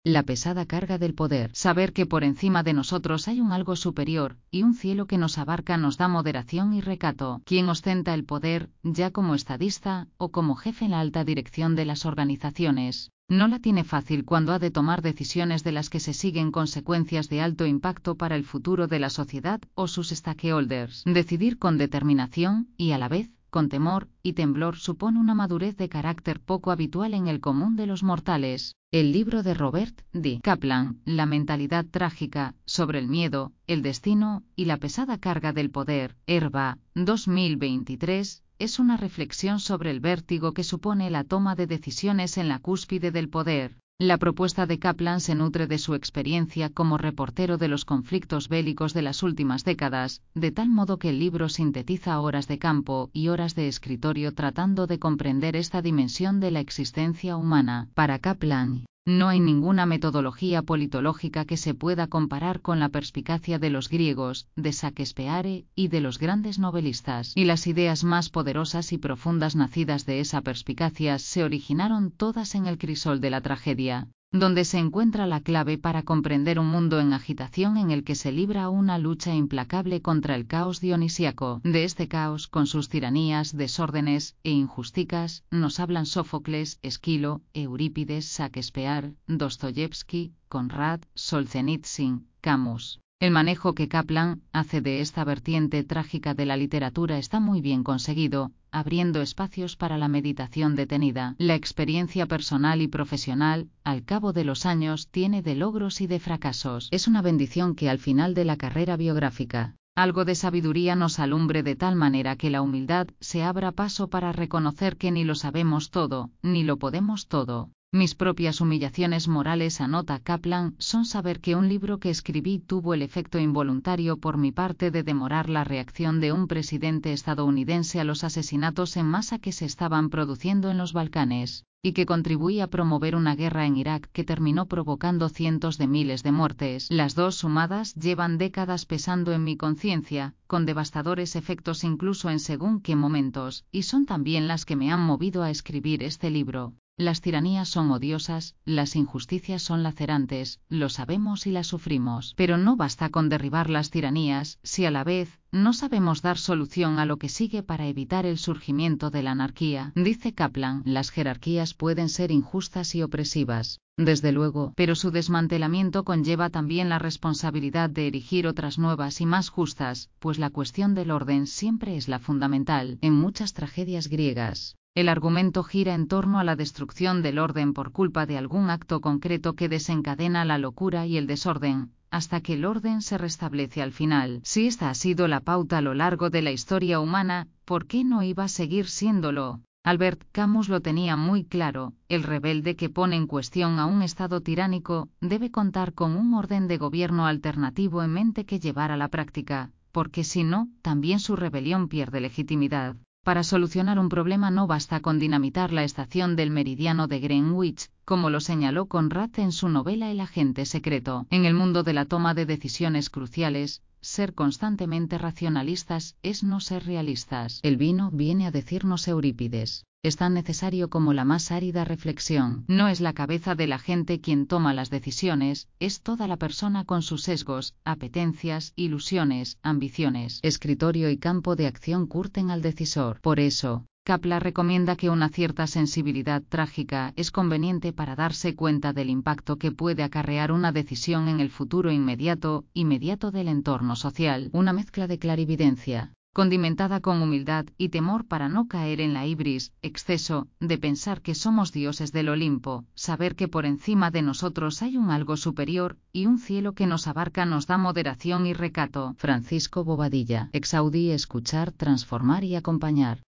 La pesada carga del poder. Saber que por encima de nosotros hay un algo superior, y un cielo que nos abarca nos da moderación y recato. Quien ostenta el poder, ya como estadista, o como jefe en la alta dirección de las organizaciones, no la tiene fácil cuando ha de tomar decisiones de las que se siguen consecuencias de alto impacto para el futuro de la sociedad o sus stakeholders. Decidir con determinación, y a la vez, con temor y temblor supone una madurez de carácter poco habitual en el común de los mortales. El libro de Robert D. Kaplan, La mentalidad trágica, sobre el miedo, el destino y la pesada carga del poder, Herba, 2023, es una reflexión sobre el vértigo que supone la toma de decisiones en la cúspide del poder. La propuesta de Kaplan se nutre de su experiencia como reportero de los conflictos bélicos de las últimas décadas, de tal modo que el libro sintetiza horas de campo y horas de escritorio tratando de comprender esta dimensión de la existencia humana. Para Kaplan, no hay ninguna metodología politológica que se pueda comparar con la perspicacia de los griegos, de Shakespeare y de los grandes novelistas. Y las ideas más poderosas y profundas nacidas de esa perspicacia se originaron todas en el crisol de la tragedia, donde se encuentra la clave para comprender un mundo en agitación en el que se libra una lucha implacable contra el caos dionisíaco. De este caos, con sus tiranías, desórdenes e injusticas, nos hablan Sófocles, Esquilo, Eurípides, Shakespeare, Dostoyevsky, Conrad, Solzhenitsyn, Camus. El manejo que Kaplan hace de esta vertiente trágica de la literatura está muy bien conseguido, abriendo espacios para la meditación detenida. La experiencia personal y profesional, al cabo de los años, tiene de logros y de fracasos. Es una bendición que al final de la carrera biográfica, algo de sabiduría nos alumbre de tal manera que la humildad se abra paso para reconocer que ni lo sabemos todo, ni lo podemos todo. Mis propias humillaciones morales, anota Kaplan, son saber que un libro que escribí tuvo el efecto involuntario por mi parte de demorar la reacción de un presidente estadounidense a los asesinatos en masa que se estaban produciendo en los Balcanes, y que contribuí a promover una guerra en Irak que terminó provocando cientos de miles de muertes. Las dos sumadas llevan décadas pesando en mi conciencia, con devastadores efectos incluso en según qué momentos, y son también las que me han movido a escribir este libro. Las tiranías son odiosas, las injusticias son lacerantes, lo sabemos y las sufrimos. Pero no basta con derribar las tiranías, si a la vez no sabemos dar solución a lo que sigue para evitar el surgimiento de la anarquía. Dice Kaplan, las jerarquías pueden ser injustas y opresivas, desde luego, pero su desmantelamiento conlleva también la responsabilidad de erigir otras nuevas y más justas, pues la cuestión del orden siempre es la fundamental. En muchas tragedias griegas, el argumento gira en torno a la destrucción del orden por culpa de algún acto concreto que desencadena la locura y el desorden, hasta que el orden se restablece al final. Si esta ha sido la pauta a lo largo de la historia humana, ¿por qué no iba a seguir siéndolo? Albert Camus lo tenía muy claro: el rebelde que pone en cuestión a un Estado tiránico debe contar con un orden de gobierno alternativo en mente que llevar a la práctica, porque si no, también su rebelión pierde legitimidad. Para solucionar un problema no basta con dinamitar la estación del meridiano de Greenwich, como lo señaló Conrad en su novela El agente secreto. En el mundo de la toma de decisiones cruciales, ser constantemente racionalistas es no ser realistas. El vino, viene a decirnos Eurípides, es tan necesario como la más árida reflexión. No es la cabeza de la gente quien toma las decisiones, es toda la persona con sus sesgos, apetencias, ilusiones, ambiciones. Escritorio y campo de acción curten al decisor. Por eso, Kaplan recomienda que una cierta sensibilidad trágica es conveniente para darse cuenta del impacto que puede acarrear una decisión en el futuro inmediato del entorno social. Una mezcla de clarividencia, condimentada con humildad y temor para no caer en la ibris, exceso, de pensar que somos dioses del Olimpo, saber que por encima de nosotros hay un algo superior, y un cielo que nos abarca nos da moderación y recato. Francisco Bobadilla. Exaudí, escuchar, transformar y acompañar.